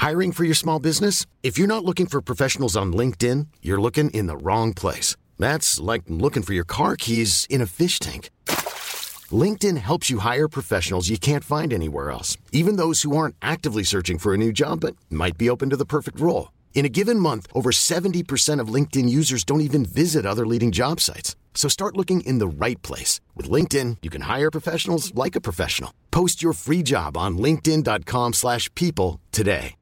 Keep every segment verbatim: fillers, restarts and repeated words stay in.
Hiring for your small business? If you're not looking for professionals on LinkedIn, you're looking in the wrong place. That's like looking for your car keys in a fish tank. LinkedIn helps you hire professionals you can't find anywhere else, even those who aren't actively searching for a new job but might be open to the perfect role. In a given month, over seventy percent of LinkedIn users don't even visit other leading job sites. So start looking in the right place. With LinkedIn, you can hire professionals like a professional. Post your free job on linkedin dot com slash people today.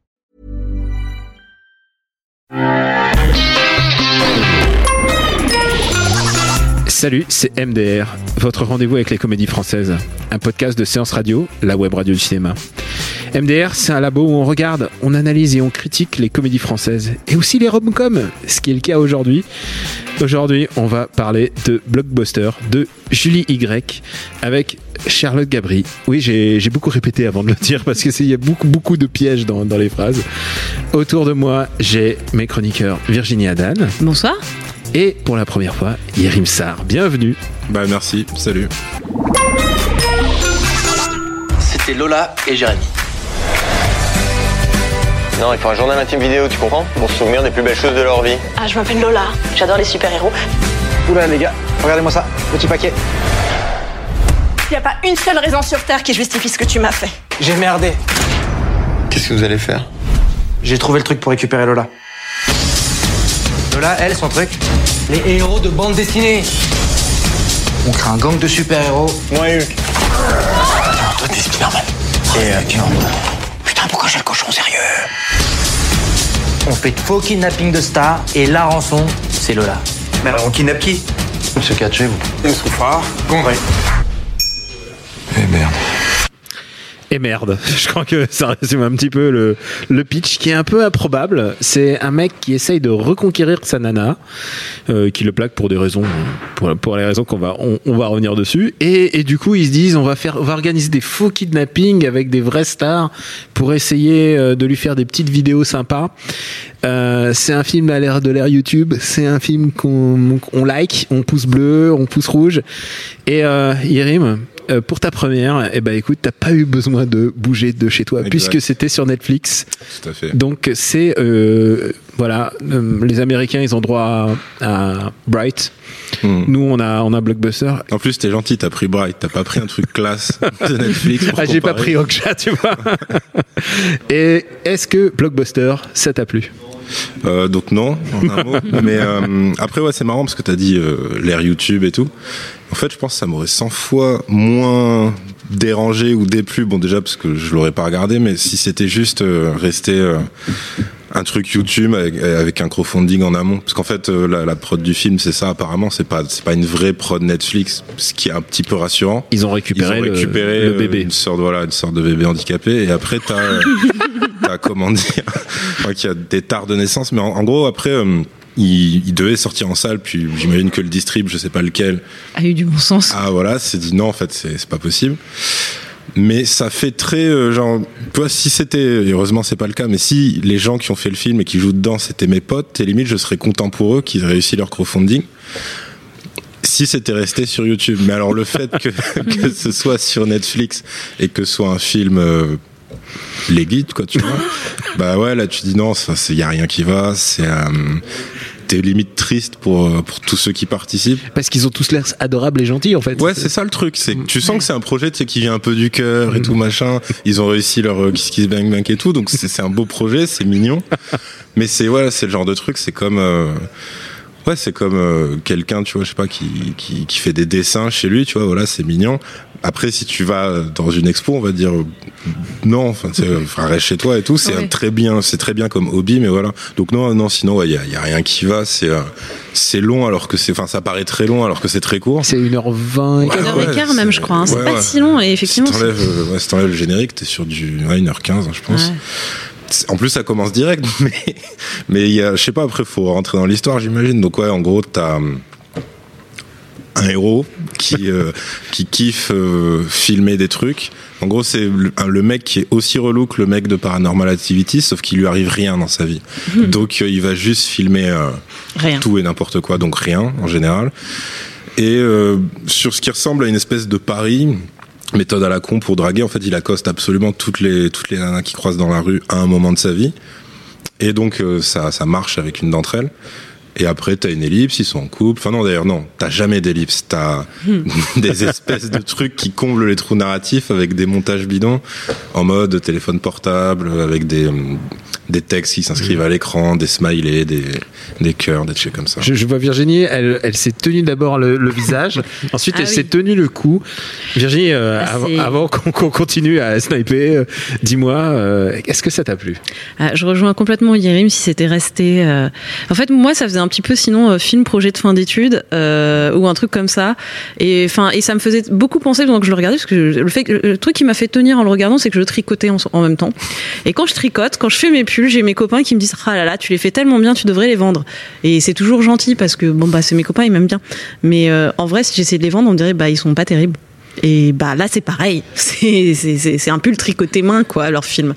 Salut, c'est M D R, votre rendez-vous avec les comédies françaises. Un podcast de Séance Radio, la web radio du cinéma. M D R, c'est un labo où on regarde, on analyse et on critique les comédies françaises. Et aussi les rom-coms, ce qui est le cas aujourd'hui. Aujourd'hui, on va parler de Blockbuster, de Julie Y, avec Charlotte Gabri. Oui, j'ai, j'ai beaucoup répété avant de le dire, parce qu'il y a beaucoup, beaucoup de pièges dans, dans les phrases. Autour de moi, j'ai mes chroniqueurs Virginie Adan. Bonsoir. Et pour la première fois, Yerim Sarr. Bienvenue. Bah merci, salut. C'était Lola et Jérémy. Non, il faut un journal intime vidéo, tu comprends? Pour se souvenir des plus belles choses de leur vie. Ah, je m'appelle Lola, j'adore les super-héros. Oula les gars, regardez-moi ça, petit paquet. Il n'y a pas une seule raison sur Terre qui justifie ce que tu m'as fait. J'ai merdé. Qu'est-ce que vous allez faire? J'ai trouvé le truc pour récupérer Lola. Lola, elle, son truc, les héros de bande dessinée. On crée un gang de super-héros. Moi, Hulk. Attends, toi, t'es Spider-Man. Et euh, Non. Putain, pourquoi j'ai le cochon sérieux? On fait faux kidnapping de stars et la rançon, c'est Lola. Mais alors on kidnappe qui? Monsieur Katché, vous. Le Souffrard, Condré. Eh merde. Et merde, je crois que ça résume un petit peu le, le pitch qui est un peu improbable. C'est un mec qui essaye de reconquérir sa nana, euh, qui le plaque pour des raisons, pour, pour les raisons qu'on va, on, on va revenir dessus. Et, et du coup, ils se disent, on va faire, on va organiser des faux kidnappings avec des vrais stars pour essayer de lui faire des petites vidéos sympas. Euh, c'est un film à l'ère de l'ère YouTube. C'est un film qu'on, qu'on like, on pouce bleu, on pouce rouge. Et euh, Yerim, Euh, pour ta première, eh ben écoute, t'as pas eu besoin de bouger de chez toi, exact, puisque c'était sur Netflix. Tout à fait. Donc c'est euh, voilà, euh, les Américains ils ont droit à, à Bright. Hmm. Nous on a on a Blockbuster. En plus t'es gentil, t'as pris Bright, t'as pas pris un truc classe de Netflix. Pour ah, j'ai pas pris Okja, tu vois. Et est-ce que Blockbuster ça t'a plu? Euh, donc non, en un mot. Mais euh, après ouais, c'est marrant parce que t'as dit euh, l'ère YouTube et tout. En fait, je pense que ça m'aurait cent fois moins dérangé ou déplu. Bon, déjà parce que je l'aurais pas regardé, mais si c'était juste euh, rester euh, un truc YouTube avec, avec un crowdfunding en amont, parce qu'en fait euh, la, la prod du film c'est ça apparemment, c'est pas c'est pas une vraie prod Netflix, ce qui est un petit peu rassurant. Ils ont récupéré, Ils ont récupéré le, le bébé, une sorte voilà une sorte de bébé handicapé, et après t'as euh, t'as comment dire, enfin, qu'il y a des tares de naissance, mais en, en gros après. Euh, Il, il devait sortir en salle, puis j'imagine que le distrib, je sais pas lequel, a eu du bon sens. Ah voilà, c'est dit non en fait c'est, c'est pas possible. Mais ça fait très euh, genre, toi si c'était, heureusement c'est pas le cas, mais si les gens qui ont fait le film et qui jouent dedans c'était mes potes, et limite je serais content pour eux qu'ils aient réussi leur crowdfunding. Si c'était resté sur YouTube, mais alors le fait que, que ce soit sur Netflix et que ce soit un film euh, les guides quoi, tu vois, bah ouais là tu dis non, ça c'est y a rien qui va, c'est euh, t'es limite triste pour pour tous ceux qui participent parce qu'ils ont tous l'air adorables et gentils en fait. Ouais, c'est ça le truc, c'est que tu sens que c'est un projet tu sais qui vient un peu du cœur et tout machin. Ils ont réussi leur euh, Kiss Kiss Bang Bang et tout, donc c'est c'est un beau projet, c'est mignon. Mais c'est voilà, c'est le genre de truc, c'est comme euh, ouais, c'est comme euh, quelqu'un, tu vois, je sais pas, qui, qui qui fait des dessins chez lui, tu vois, voilà, c'est mignon. Après, si tu vas dans une expo, on va dire euh, non, enfin, enfin, reste chez toi et tout. C'est ouais. un très bien, c'est très bien comme hobby, mais voilà. Donc non, non, sinon, il ouais, y, a, y a rien qui va. C'est euh, c'est long alors que c'est, enfin, ça paraît très long alors que c'est très court. C'est une heure vingt. Ouais, une heure et quart même, je crois. Hein. C'est ouais, pas ouais. si long et effectivement. Si t'enlèves, euh, ouais, si t'enlèves le générique, t'es sur du ouais, une heure quinze, hein, je pense. Ouais. En plus, ça commence direct, mais mais il y a, je sais pas. Après, faut rentrer dans l'histoire, j'imagine. Donc ouais, en gros, t'as un héros qui euh, qui kiffe euh, filmer des trucs. En gros, c'est le, le mec qui est aussi relou que le mec de Paranormal Activity, sauf qu'il lui arrive rien dans sa vie. Mmh. Donc euh, il va juste filmer euh, tout et n'importe quoi, donc rien en général. Et euh, sur ce qui ressemble à une espèce de pari, méthode à la con pour draguer. En fait, il accoste absolument toutes les toutes les nanas qui croisent dans la rue à un moment de sa vie. Et donc euh, ça ça marche avec une d'entre elles. Et après, t'as une ellipse, ils sont en couple. Enfin non, d'ailleurs, non, t'as jamais d'ellipse. T'as des espèces de trucs qui comblent les trous narratifs avec des montages bidons en mode téléphone portable, avec des des textes qui s'inscrivent à l'écran, des smileys, des des cœurs, des trucs comme ça. Je, je vois Virginie, elle, elle s'est tenue d'abord le, le visage, ensuite Ah elle oui. s'est tenue le cou. Virginie, euh, Ah, avant, c'est- avant qu'on, qu'on continue à sniper, euh, dis-moi, euh, est-ce que ça t'a plu? Ah, je rejoins complètement Yérim si c'était resté. Euh... En fait, moi, ça faisait un petit peu sinon euh, film projet de fin d'études euh, ou un truc comme ça. Et enfin, et ça me faisait beaucoup penser pendant que je le regardais parce que je- le fait, que- le truc qui m'a fait tenir en le regardant, c'est que je tricotais en, en même temps. Et quand je tricote, quand je fais mes pulls, j'ai mes copains qui me disent ah là là, tu les fais tellement bien, tu devrais les vendre. Et c'est toujours gentil parce que bon bah c'est mes copains, ils m'aiment bien. Mais euh, en vrai, si j'essayais de les vendre, on me dirait bah ils sont pas terribles. Et bah là c'est pareil, c'est c'est c'est c'est un pull tricoté main quoi leur film.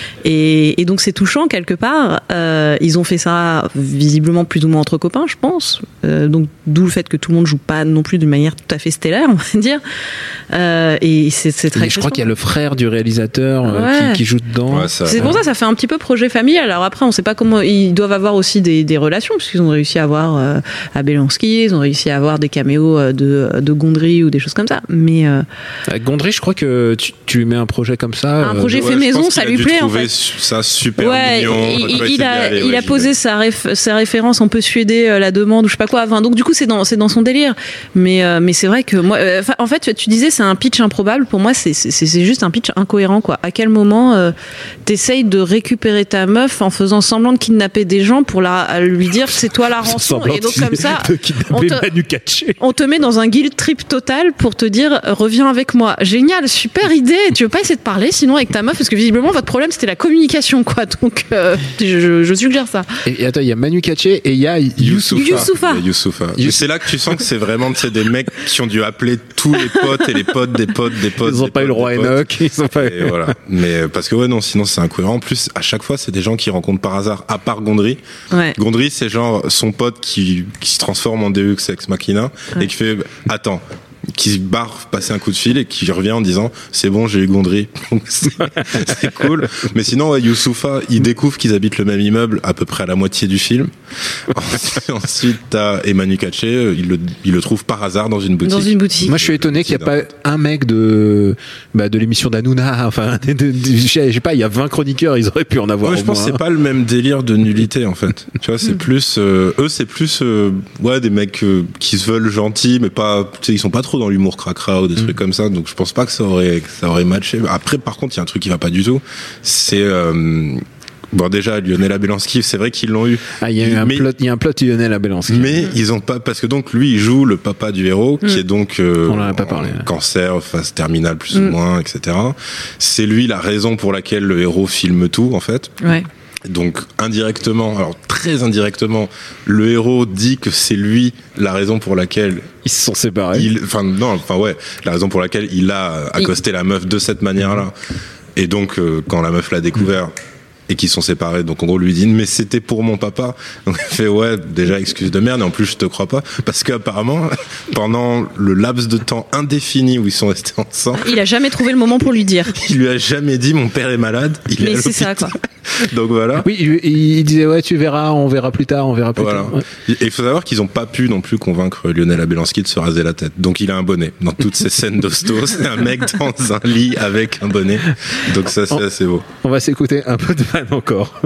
Et, et donc c'est touchant quelque part. Euh, ils ont fait ça visiblement plus ou moins entre copains, je pense. Euh, donc d'où le fait que tout le monde joue pas non plus d'une manière tout à fait stellaire, on va dire. Euh, et c'est c'est très. Et je crois qu'il y a le frère du réalisateur euh, Ouais. qui, qui joue dedans. Ouais, ça- C'est pour ça, ça fait un petit peu projet familial. Alors après, on sait pas comment ils doivent avoir aussi des, des relations, puisqu'ils ont réussi à avoir euh, à Belansky, ils ont réussi à avoir des caméos euh, de, de Gondry ou des choses comme ça. Mais euh, Avec Gondry, je crois que tu, tu lui mets un projet comme ça. Un euh, projet Ouais, fait je maison, pense ça qu'il a lui dû plaît, en trouver fait. ça super ouais, mignon. il, Après, il- s'est il dit, a, allez, il ouais, a j'y posé vais. sa, réf- sa référence un peu suédée, euh, la demande ou je sais pas quoi. Enfin, donc du coup, c'est dans, c'est dans son délire. Mais, euh, mais c'est vrai que moi, euh, enfin, en fait, tu, tu disais c'est un pitch improbable. Pour moi, c'est, c'est, c'est juste un pitch incohérent, quoi. À quel moment euh, t'essayes de récupérer ta meuf en faisant semblant de kidnapper des gens pour la, à lui dire que c'est toi la rançon semblant et donc de- comme ça, de on kidnapper te- Manu Katché. on te met dans un guilt trip total pour te dire euh, reviens avec moi. Génial, super idée. Tu veux pas essayer de parler sinon avec ta meuf parce que visiblement votre problème c'était la communication, quoi. Donc euh, je, je, je suggère ça. Et, et attends, il y a Manu Katché et il y a Youssoupha. Youssoupha. Il y a Youssoupha. Youssou- Mais c'est là que tu sens que c'est vraiment tu sais, des mecs qui ont dû appeler tous les potes et les potes des potes des potes. Ils ont des pas eu le potes, roi des potes. Enoch, ils ont pas eu. Et voilà. Mais euh, parce que ouais non, sinon c'est incohérent. En plus, à chaque fois, c'est des gens qui rencontrent par hasard, à part Gondry. Ouais. Gondry, c'est genre son pote qui, qui se transforme en Deus Ex Machina et qui fait attends, qui se barre passer un coup de fil et qui revient en disant c'est bon, j'ai eu Gondry. Donc c'est c'est cool. Mais sinon, ouais, Youssoupha, il découvre qu'ils habitent le même immeuble à peu près à la moitié du film. Ensuite, ensuite t'as Emmanuel Katché, il le, il le trouve par hasard dans une boutique. Dans une boutique. Moi, je suis étonné qu'il n'y a pas un mec de, bah, de l'émission d'Hanouna. Enfin, de, de, de- je sais pas, il y a vingt chroniqueurs, ils auraient pu en avoir. Ouais, au je pense que moins c'est pas le même délire de nullité en fait. Tu vois, c'est plus euh, eux, c'est plus euh, ouais des mecs euh, qui se veulent gentils, mais pas, tu sais, ils sont pas trop dans l'humour cracra ou des trucs comme ça. Donc je pense pas que ça aurait que ça aurait matché. Après, par contre, il y a un truc qui va pas du tout. C'est euh, bon déjà Lionel Belansky, c'est vrai qu'ils l'ont eu. Ah, il y a eu un Mais- plot, il y a un plot Lionel Abelansky. Mais ils ont pas parce que donc lui il joue le papa du héros qui est donc euh, On en a pas parlé, là. cancer phase terminale plus Mm. ou moins et cetera. C'est lui la raison pour laquelle le héros filme tout en fait. Ouais. Donc indirectement, alors très indirectement, le héros dit que c'est lui la raison pour laquelle Ils se sont séparés. il, enfin non, enfin ouais, la raison pour laquelle il a accosté la meuf de cette manière-là. Et donc euh, quand la meuf l'a découvert et qu'ils sont séparés, donc en gros lui dit mais c'était pour mon papa. Donc il fait ouais déjà excuse de merde et en plus je te crois pas parce qu'apparemment pendant le laps de temps indéfini où ils sont restés ensemble, Il a jamais trouvé le moment pour lui dire. il lui a jamais dit mon père est malade. Il est Mais à c'est ça, l'hôpital. quoi. Donc voilà. Oui, il, il disait ouais, tu verras, on verra plus tard, on verra plus Voilà. tard. Ouais. Et il faut savoir qu'ils n'ont pas pu non plus convaincre Lionel Abelansky de se raser la tête. Donc il a un bonnet. Dans toutes ces scènes d'hosto, c'est un mec dans un lit avec un bonnet. Donc ça, c'est Oh. assez beau. On va s'écouter un peu de vanne encore.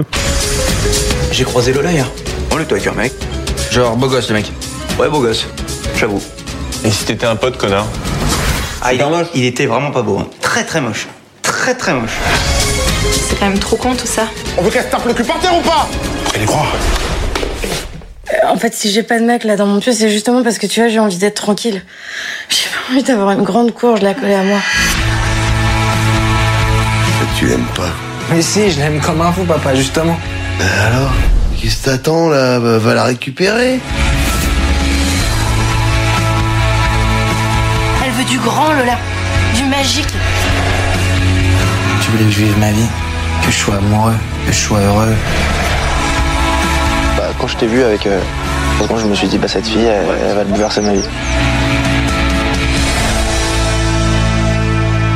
J'ai croisé Lola hier. On était avec un mec. Genre, beau gosse, le mec. Ouais, beau gosse. J'avoue. Et si t'étais un pote, connard? Ah, il, il était vraiment pas beau. Hein. Très très moche. Très très moche. C'est quand même trop con tout ça. On veut qu'elle se tape le cul par terre ou pas? Elle est croire. En fait, si j'ai pas de mec là dans mon pieu, c'est justement parce que tu vois, j'ai envie d'être tranquille. J'ai pas envie d'avoir une grande courge la coller à moi. Tu l'aimes pas. Mais si, je l'aime comme un fou, papa, justement. Ben alors, qu'est-ce que t'attends là? Va va la récupérer. Elle veut du grand, Lola. Du magique. Tu voulais que je vive ma vie, que je sois amoureux, que je sois heureux. Bah, quand je t'ai vu avec. Euh, franchement, je me suis dit, bah, cette fille, elle, elle va bouleverser ma vie.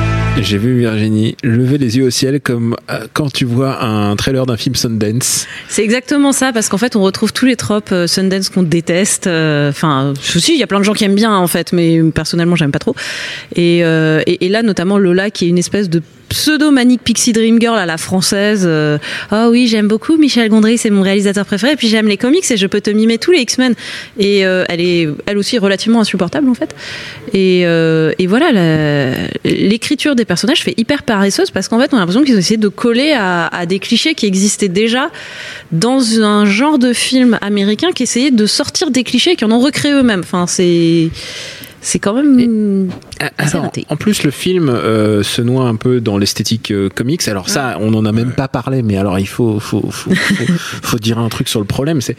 j'ai vu Virginie lever les yeux au ciel comme euh, quand tu vois un trailer d'un film Sundance. C'est exactement ça, parce qu'en fait, on retrouve tous les tropes euh, Sundance qu'on déteste. Enfin, euh, aussi, il y a plein de gens qui aiment bien, en fait, mais personnellement, j'aime pas trop. Et, euh, et, et là, notamment Lola, qui est une espèce de pseudo-manique Pixie Dream Girl à la française. Euh, oh oui, j'aime beaucoup Michel Gondry, c'est mon réalisateur préféré. Et puis j'aime les comics et je peux te mimer tous les X-Men. Et euh, elle est, elle aussi, relativement insupportable en fait. Et, euh, et voilà, la, l'écriture des personnages fait hyper paresseuse parce qu'en fait, on a l'impression qu'ils ont essayé de coller à, à des clichés qui existaient déjà dans un genre de film américain qui essayait de sortir des clichés et qui en ont recréé eux-mêmes. Enfin, c'est c'est quand même et, alors, en plus le film euh, se noie un peu dans l'esthétique euh, comics. Alors ça, on n'en a même ouais. pas parlé, mais alors il faut faut faut, faut, faut dire un truc sur le problème. C'est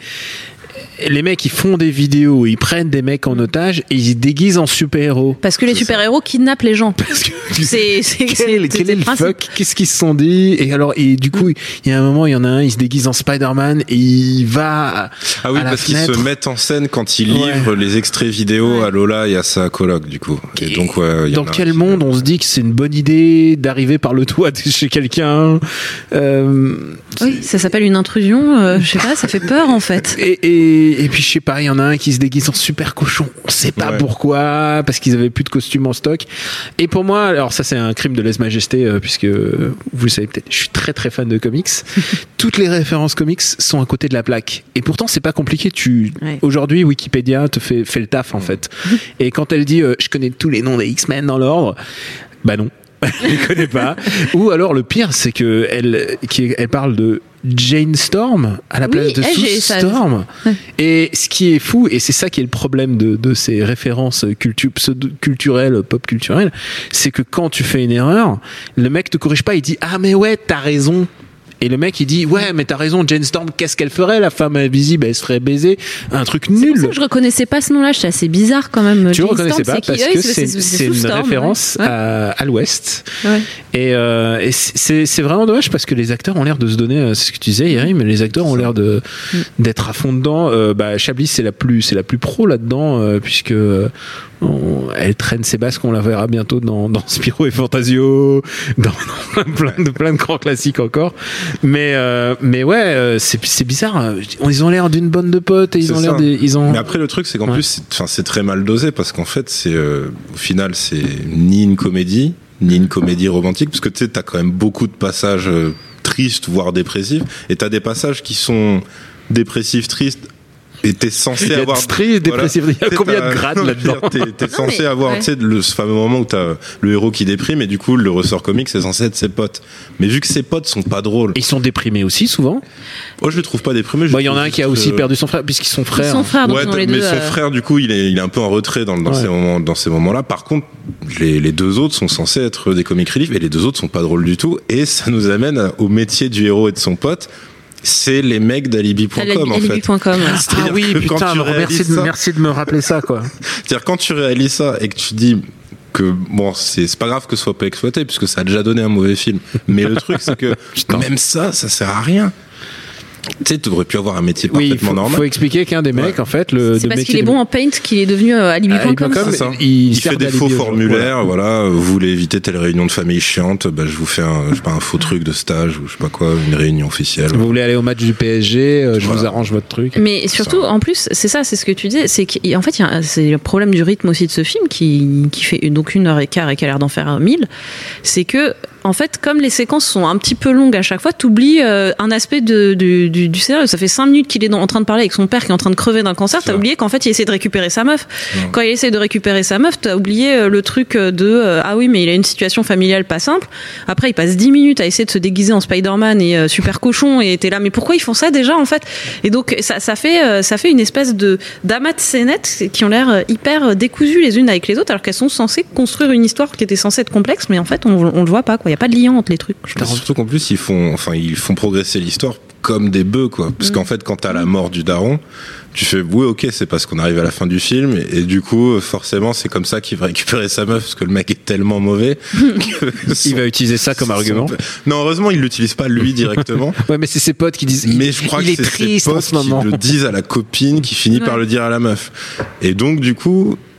les mecs, ils font des vidéos, ils prennent des mecs en otage et ils se déguisent en super-héros. Parce que les super-héros kidnappent les gens. Parce que c'est, c'est, quel, c'est, quel c'est est le principe. Fuck? Qu'est-ce qu'ils se sont dit? Et alors, et du coup, il y a un moment, il y en a un, il se déguise en Spider-Man et il va Ah oui, à la parce fenêtre. qu'ils se mettent en scène quand ils livrent ouais. les extraits vidéo ouais. à Lola et à sa coloc, du coup. Et, et donc, ouais, dans quel monde on se dit que c'est une bonne idée d'arriver par le toit de chez quelqu'un? Euh, oui, ça s'appelle une intrusion, euh, je sais pas, ça fait peur, en fait. Et, et, et puis, je sais pas, il y en a un qui se déguise en super cochon. On sait pas ouais. pourquoi, parce qu'ils avaient plus de costumes en stock. Et pour moi, alors ça c'est un crime de lèse-majesté, euh, puisque euh, vous le savez peut-être, je suis très très fan de comics. Toutes les références comics sont à côté de la plaque. Et pourtant c'est pas compliqué. Tu ouais. aujourd'hui Wikipédia te fait fait le taf en fait. Et quand elle dit euh, je connais tous les noms des X-Men dans l'ordre, bah non. Je les connais pas. Ou alors le pire, c'est que elle, qui, elle parle de Jane Storm à la place oui, de Sue Storm. Ouais. Et ce qui est fou, et c'est ça qui est le problème de, de ces références cultu- pseudo-culturelles, pop-culturelles, c'est que quand tu fais une erreur, le mec te corrige pas, il dit ah mais ouais t'as raison. Et le mec il dit ouais mais t'as raison, Jane Storm, qu'est-ce qu'elle ferait, la femme invisible, elle se ferait baiser, un truc nul. C'est pour ça que je reconnaissais pas ce nom-là, c'est assez bizarre quand même. Tu Jane le reconnaissais Storm, pas parce qui, que oui, c'est, c'est, c'est, c'est une Storm, référence ouais. à, à l'Ouest. Ouais. Et, euh, et c'est, c'est vraiment dommage parce que les acteurs ont l'air de se donner, c'est ce que tu disais Yeri, mais les acteurs ont l'air de d'être à fond dedans. Euh, bah Chablis c'est la plus c'est la plus pro là-dedans euh, puisque on, elle traîne ses basques, on la verra bientôt dans, dans Spirou et Fantasio, dans, dans plein de plein de grands classiques encore. Mais euh, mais ouais, euh, c'est c'est bizarre. Ils ont l'air d'une bande de potes et ils c'est ont ça. l'air des, ils ont. Mais après le truc c'est qu'en ouais. plus, c'est, enfin c'est très mal dosé parce qu'en fait c'est euh, au final c'est ni une comédie ni une comédie romantique parce que tu sais t'as quand même beaucoup de passages euh, tristes voire dépressifs et t'as des passages qui sont dépressifs tristes. Et t'es censé avoir triste, dépressif. Il y a combien de grades là-dedans? T'es, t'es censé mais, avoir, ouais. tu sais, le ce fameux moment où t'as le héros qui déprime et du coup le ressort comique c'est censé être ses potes. Mais vu que ses potes sont pas drôles, ils sont déprimés aussi souvent. Moi je les trouve pas déprimés. Il bon, y en a un qui a aussi euh... perdu son frère puisqu'ils sont frères. Ils sont frères, donc ouais, les mais deux, son euh... frère du coup il est il est un peu en retrait dans dans ouais. ces moments dans ces moments-là. Par contre les les deux autres sont censés être des comic relief et les deux autres sont pas drôles du tout et ça nous amène au métier du héros et de son pote. C'est les mecs d'alibi point com en fait. alibi point com. Ah oui, putain, merci de, ça, merci de me rappeler ça quoi. C'est-à-dire quand tu réalises ça et que tu dis que bon, c'est, c'est pas grave que ce soit pas exploité puisque ça a déjà donné un mauvais film. Mais le truc c'est que même ça, ça sert à rien. Tu sais, tu aurais pu avoir un métier parfaitement oui, faut, normal. Il faut expliquer qu'un des mecs, ouais. en fait, le. C'est parce qu'il est bon en paint qu'il est devenu euh, alibi point com. Il, il fait des faux formulaires, voilà. voilà. Vous voulez éviter telle réunion de famille chiante, bah, je vous fais un, je sais pas, un faux truc de stage ou je sais pas quoi, une réunion officielle. Vous voulez aller au match du P S G, euh, je voilà. vous arrange votre truc. Mais surtout, en plus, c'est ça, c'est ce que tu dis, c'est qu'en fait, y a, c'est le problème du rythme aussi de ce film qui, qui fait donc une heure et quart et qui a l'air d'en faire mille. C'est que, en fait, comme les séquences sont un petit peu longues à chaque fois, t'oublies euh, un aspect de, de, du, du scénario. Ça fait cinq minutes qu'il est dans, en train de parler avec son père qui est en train de crever d'un cancer. T'as oublié qu'en fait, il essaie de récupérer sa meuf. Ouais. Quand il essaie de récupérer sa meuf, t'as oublié euh, le truc de euh, ah oui, mais il a une situation familiale pas simple. Après, il passe dix minutes à essayer de se déguiser en Spider-Man et euh, super cochon et t'es là. Mais pourquoi ils font ça déjà en fait? Et donc ça, ça fait euh, ça fait une espèce de d'amas de scénettes qui ont l'air hyper décousues les unes avec les autres, alors qu'elles sont censées construire une histoire qui était censée être complexe, mais en fait, on, on le voit pas quoi. Il y a pas de lien entre les trucs. Surtout qu'en plus ils font, enfin ils font progresser l'histoire comme des bœufs quoi. Parce mmh. qu'en fait quand t'as la mort du daron, tu fais oui ok c'est parce qu'on arrive à la fin du film et, et du coup forcément c'est comme ça qu'il va récupérer sa meuf parce que le mec est tellement mauvais. Son, il va utiliser ça comme argument. Son... Non heureusement il l'utilise pas lui directement. Ouais mais c'est ses potes qui disent. Mais je crois il que est c'est triste ses potes en ce moment. qui le disent à la copine qui finit ouais. par le dire à la meuf. Et donc du coup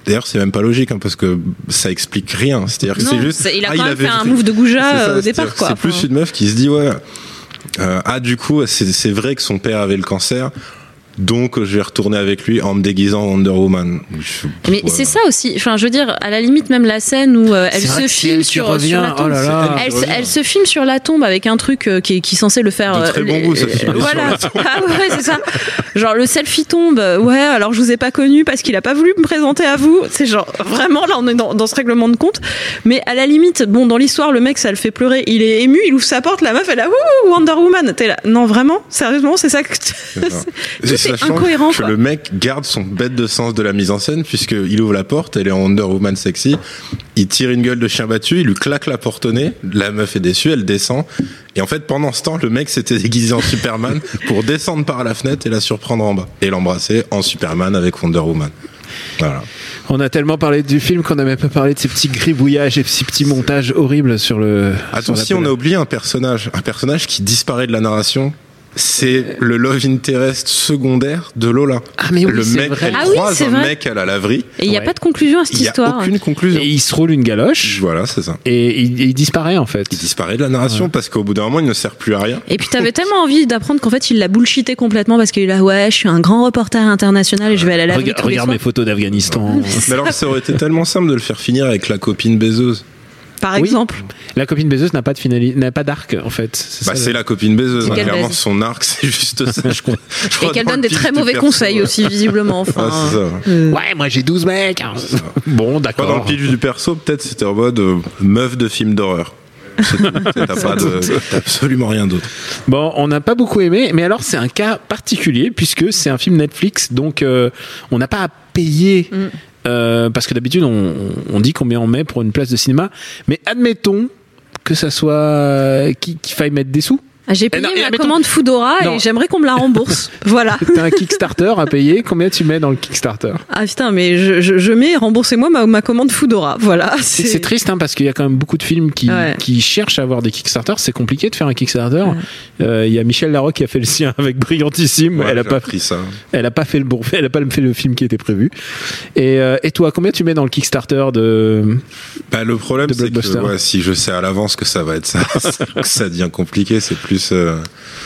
d'ailleurs, c'est même pas logique, hein, parce que ça explique rien. C'est-à-dire que Non, c'est juste. c'est- il a ah, quand même avait fait un pris- move de goujat, C'est ça, euh, au c'est-à-dire départ, que quoi. C'est plus Enfin. une meuf qui se dit, ouais, euh, ah, du coup, c'est, c'est vrai que son père avait le cancer. Donc, je vais retourner avec lui en me déguisant en Wonder Woman. Je- Mais ouais. c'est ça aussi. Enfin, je veux dire, à la limite, même la scène où euh, elle C'est vrai se que c'est filme elle qui sur, revient. sur la tombe. Oh là là. Elle, Elle se- revient. elle se filme sur la tombe avec un truc euh, qui, est, qui est censé le faire. De très euh, bon les- goût, se filmer sur Voilà. la tombe. Ah ouais, c'est ça. Genre le selfie tombe. Ouais, alors je vous ai pas connu parce qu'il a pas voulu me présenter à vous. C'est genre vraiment là, on est dans, dans ce règlement de compte. Mais à la limite, bon, dans l'histoire, le mec, ça le fait pleurer. Il est ému, il ouvre sa porte, la meuf, elle a ouh Wonder Woman. T'es là. Non, vraiment, sérieusement, c'est ça que. C'est ça. Tout Et est sachant incohérent, que quoi. le mec garde son bête de sens de la mise en scène, puisqu'il ouvre la porte, elle est en Wonder Woman sexy, il tire une gueule de chien battu, il lui claque la porte au nez, la meuf est déçue, elle descend, et en fait pendant ce temps le mec s'était déguisé en Superman pour descendre par la fenêtre et la surprendre en bas, et l'embrasser en Superman avec Wonder Woman. Voilà. On a tellement parlé du film qu'on n'a même pas parlé de ces petits gribouillages et ces petits montages horribles sur le. Attention, sur la on a oublié un personnage, un personnage qui disparaît de la narration. C'est le love interest secondaire de Lola. Ah, mais oui, le c'est mec, vrai. elle Ah oui, croise c'est un vrai. mec à la laverie. Et il n'y a Ouais. pas de conclusion à cette Il n'y a histoire. aucune conclusion. Et il se roule une galoche Voilà, c'est ça. et il, il disparaît en fait. Il disparaît de la narration parce qu'au bout d'un moment, il ne sert plus à rien. Et puis t'avais tellement envie d'apprendre qu'en fait il l'a bullshité complètement parce qu'il est là ouais je suis un grand reporter international et je vais aller à la laverie Regarde, tous les regarde soirs. mes photos d'Afghanistan. Mais alors, ça aurait été tellement simple de le faire finir avec la copine baiseuse. Par Oui. exemple. La copine baiseuse n'a pas de finali... n'a pas d'arc en fait. C'est Bah, ça, c'est le- la copine baiseuse. C'est hein. qu'elle Clairement, baise. son arc, c'est juste ça, je crois. Je Et crois, qu'elle dans donne le des très pitch du mauvais perso, conseils ouais. aussi visiblement. Enfin, Ouais, c'est ça. euh, Ouais, moi j'ai douze mecs. Bon, Moi, d'accord. dans le pitch du perso, peut-être c'était en mode euh, meuf de film d'horreur. C'est tout. T'as pas de- t'as absolument rien d'autre. Bon, on n'a pas beaucoup aimé, mais alors c'est un cas particulier puisque c'est un film Netflix, donc euh, on n'a pas à payer. Mm. euh, parce que d'habitude on, on dit combien on met pour une place de cinéma, mais admettons que ça soit qu'il qu'il faille mettre des sous. ah, j'ai Eh payé non, et ma admettons- commande Foodora Non. et j'aimerais qu'on me la rembourse. Voilà. T'as un Kickstarter à payer, combien tu mets dans le Kickstarter? Ah putain mais je, je, je mets remboursez-moi ma, ma commande Foodora. Voilà. C'est c'est triste hein, parce qu'il y a quand même beaucoup de films qui, Ouais. qui cherchent à avoir des Kickstarter. C'est compliqué de faire un Kickstarter. Euh, Il y a Michel Larocque qui a fait le sien avec Brillantissime. Ouais, elle a j'ai pas appris ça. Elle a pas fait le bon, elle a pas fait le film qui était prévu. Et, euh, et toi, combien tu mets dans le Kickstarter de Bah, le problème, De c'est que blockbuster. ouais, si je sais à l'avance que ça va être ça, ça devient compliqué. C'est plus. euh,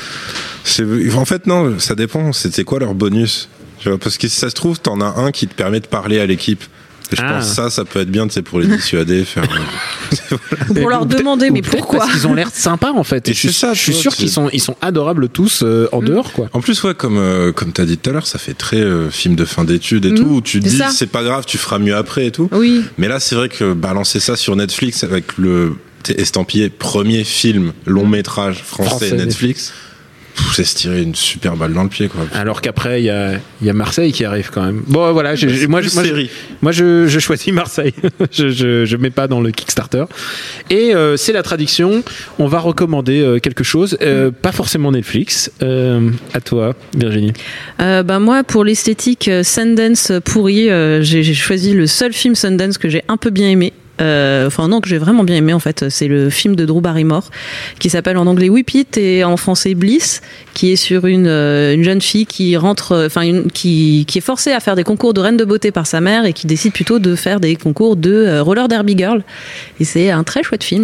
c'est- En fait, non, ça dépend. C'était quoi leur bonus? Tu vois, parce que si ça se trouve, t'en as un qui te permet de parler à l'équipe. Et je Ah. pense que ça, ça peut être bien, tu sais, pour les dissuader, faire. Pour leur Ou peut-être- demander ou mais peut-être pourquoi. Parce qu'ils ont l'air sympas en fait. Et Et je suis, c'est ça, je tu suis vois, sûr c'est- qu'ils sont, ils sont adorables tous euh, en dehors quoi. En plus, ouais, comme euh, comme t'as dit tout à l'heure, ça fait très euh, film de fin d'études et Mhm. tout, où tu te C'est dis ça. c'est pas grave, tu feras mieux après et tout. Oui. Mais là, c'est vrai que balancer ça sur Netflix avec le t'sais, estampillé premier film long métrage français, Français, Netflix, pff, c'est se tirer une super balle dans le pied, quoi. Alors qu'après il y a, il y a Marseille qui arrive quand même. Bon voilà, j'ai- j'ai- moi, Plus je- moi, je- série. moi je, je choisis Marseille. je, je je mets pas dans le Kickstarter. Et euh, c'est la traduction. On va recommander euh, quelque chose, euh, pas forcément Netflix. Euh, à toi, Virginie. Euh, bah moi, pour l'esthétique euh, Sundance pourrie, euh, j'ai j'ai choisi le seul film Sundance que j'ai un peu bien aimé. Euh, enfin non, que j'ai vraiment bien aimé en fait. C'est le film de Drew Barrymore qui s'appelle en anglais Whip It et en français Bliss, qui est sur une, euh, une jeune fille qui rentre, euh, enfin une, qui, qui est forcée à faire des concours de reine de beauté par sa mère et qui décide plutôt de faire des concours de euh, roller derby girl. Et c'est un très chouette film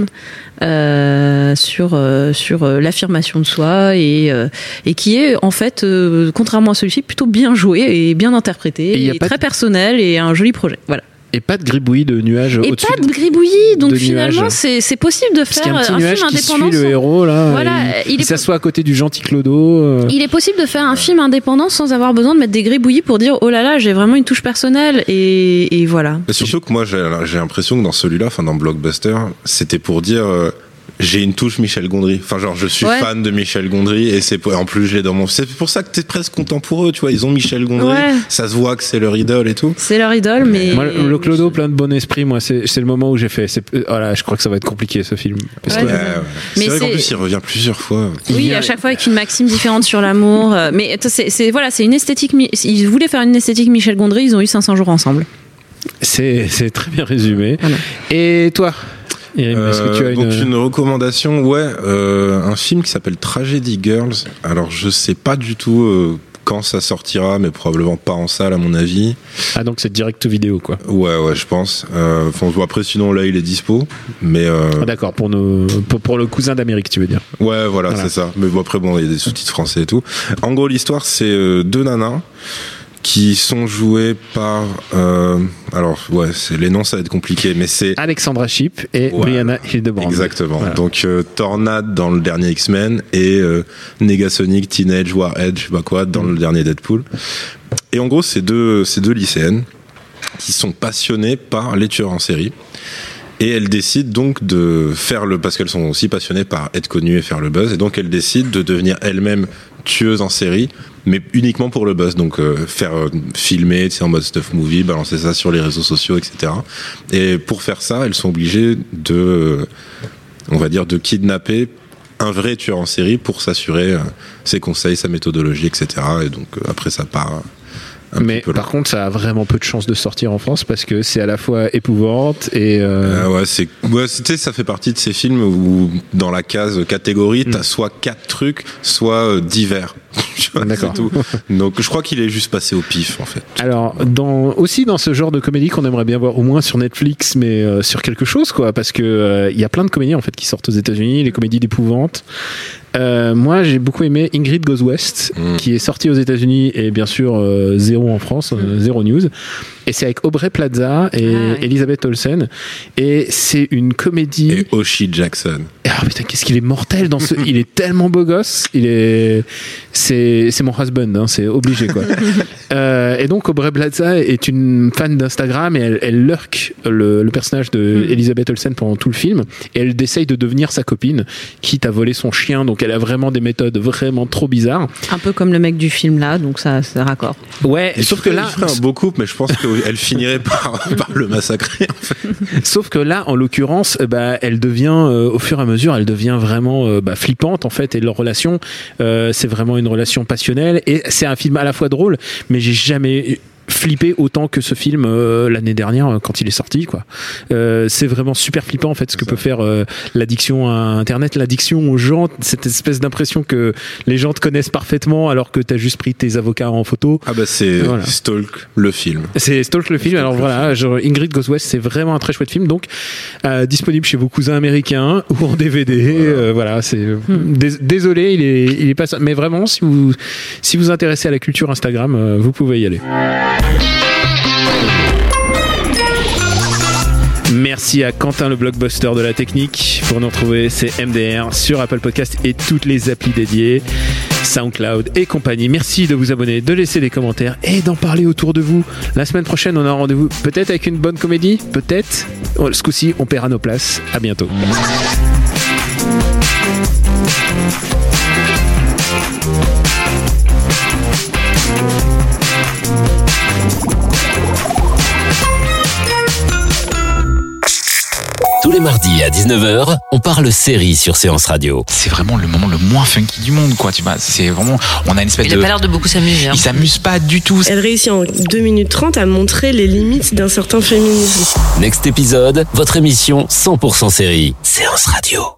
euh, sur euh, sur euh, l'affirmation de soi et euh, et qui est en fait, euh, contrairement à celui-ci, plutôt bien joué et bien interprété, Et il y a et pas très de- personnel et un joli projet. Voilà. Et pas de gribouillis de nuages Et au-dessus. pas de gribouillis, donc de finalement nuages. c'est c'est possible de Parce qu'il y faire a un petit un nuage film qui suit indépendant. le sans- héros là. Voilà, il, il il est- s'assoit à côté du gentil Clodo. euh. Il est possible de faire un film indépendant sans avoir besoin de mettre des gribouillis pour dire oh là là j'ai vraiment une touche personnelle et, et voilà. Et surtout que moi, j'ai j'ai l'impression que dans celui-là, enfin dans Blockbuster, c'était pour dire euh, j'ai une touche Michel Gondry. Enfin, genre, je suis Ouais. fan de Michel Gondry et c'est pour- en plus, je l'ai dans mon. C'est pour ça que t'es presque content pour eux, tu vois. Ils ont Michel Gondry, Ouais. ça se voit que c'est leur idole et tout. C'est leur idole mais Moi, le Clodo plein de bon esprit, moi, c'est c'est le moment où j'ai fait. c'est- euh, Voilà, je crois que ça va être compliqué ce film. Parce Ouais, que- c'est ça. Ouais, ouais. Mais C'est vrai qu'en c'est- plus, il revient plusieurs fois. oui, il y a- à chaque fois avec une maxime différente sur l'amour. euh, Mais c'est c'est- voilà, c'est une esthétique. mi- Ils voulaient faire une esthétique Michel Gondry, ils ont eu cinq cents jours ensemble. C'est c'est très bien résumé. Voilà. Et toi, Irim, est-ce que tu as Euh, une. donc une recommandation, ouais, euh, un film qui s'appelle Tragedy Girls. Alors je sais pas du tout euh, quand ça sortira, mais probablement pas en salle à mon avis. Ah donc c'est direct to vidéo quoi. Ouais ouais je pense. Euh, enfin, après sinon là il est dispo, mais. Euh... Ah, d'accord pour nos pour, pour le cousin d'Amérique tu veux dire. Ouais voilà, voilà. c'est ça. Mais bon après bon il y a des sous-titres français et tout. En gros l'histoire c'est euh, deux nanas qui sont joués par euh, alors ouais c'est les noms ça va être compliqué mais c'est Alexandra Shipp et ouais, Brianna Hildebrand. Exactement. Voilà. Donc euh, Tornade dans le dernier X-Men et euh, Negasonic Teenage Warhead je sais pas quoi dans mmh. le dernier Deadpool. Et en gros c'est deux c'est deux lycéennes qui sont passionnées par les tueurs en série. Et elles décident donc de faire le parce qu'elles sont aussi passionnées par être connues et faire le buzz et donc elles décident de devenir elles-mêmes tueuses en série mais uniquement pour le buzz donc euh, faire euh, filmer tu sais en mode stuff movie balancer ça sur les réseaux sociaux etc et pour faire ça elles sont obligées de euh, on va dire de kidnapper un vrai tueur en série pour s'assurer euh, ses conseils sa méthodologie etc et donc euh, après ça part Un mais par contre, ça a vraiment peu de chances de sortir en France parce que c'est à la fois épouvante et. Euh... Euh, ouais, c'est, ouais, tu sais, ça fait partie de ces films où dans la case catégorie, t'as mm. soit quatre trucs, soit euh, divers. D'accord. C'est tout. Donc, je crois qu'il est juste passé au pif, en fait. Alors, dans, aussi dans ce genre de comédie qu'on aimerait bien voir au moins sur Netflix, mais euh, sur quelque chose, quoi, parce que il euh, y a plein de comédies en fait qui sortent aux États-Unis, les comédies d'épouvante. Euh, moi, j'ai beaucoup aimé Ingrid Goes West, mmh. qui est sortie aux États-Unis et bien sûr euh, zéro en France, euh, zéro news. Et c'est avec Aubrey Plaza et ah, oui. Elizabeth Olsen. Et c'est une comédie. Et Oshie Jackson. Ah putain, qu'est-ce qu'il est mortel dans ce. Il est tellement beau gosse. Il est. C'est, c'est mon husband, hein, c'est obligé quoi. euh, et donc Aubrey Plaza est une fan d'Instagram et elle, elle lurk le, le personnage de mmh. Elizabeth Olsen pendant tout le film. Et elle essaye de devenir sa copine, quitte à voler son chien. Donc elle a vraiment des méthodes vraiment trop bizarres. Un peu comme le mec du film là, donc ça c'est raccord. Ouais, et sauf que là. Il ferait un beau couple, mais je pense qu'elle finirait par, par le massacrer en fait. Sauf que là, en l'occurrence, bah, elle devient, euh, au fur et à mesure, elle devient vraiment euh, bah, flippante en fait. Et leur relation, euh, c'est vraiment une relation passionnelle. Et c'est un film à la fois drôle, mais j'ai jamais flippé autant que ce film euh, l'année dernière quand il est sorti quoi. Euh, c'est vraiment super flippant en fait ce que peut faire euh, l'addiction à internet, l'addiction aux gens, cette espèce d'impression que les gens te connaissent parfaitement alors que t'as juste pris tes avocats en photo. Ah bah c'est voilà. Stalk le film. C'est Stalk le film. Stalk alors le voilà, film. Genre Ingrid Goes West, c'est vraiment un très chouette film donc euh, disponible chez vos cousins américains ou en D V D. Voilà, euh, voilà c'est hmm. dés- désolé, il est il est pas mais vraiment si vous si vous vous intéressez à la culture Instagram, euh, vous pouvez y aller. Merci à Quentin le blockbuster de la technique. Pour nous retrouver, c'est M D R sur Apple Podcast et toutes les applis dédiées, SoundCloud et compagnie. Merci de vous abonner, de laisser des commentaires et d'en parler autour de vous. La semaine prochaine, on a un rendez-vous peut-être avec une bonne comédie, peut-être. Oh, ce coup-ci, on paiera nos places. À bientôt. Tous les mardis à dix-neuf heures, on parle série sur Séance Radio. C'est vraiment le moment le moins funky du monde, quoi. Tu vois, c'est vraiment, on a une espèce il de. Il a pas l'air de beaucoup s'amuser. Hein. Il s'amuse pas du tout. Elle réussit en deux minutes trente à montrer les limites d'un certain féminisme. Next épisode, votre émission cent pour cent série. Séance Radio.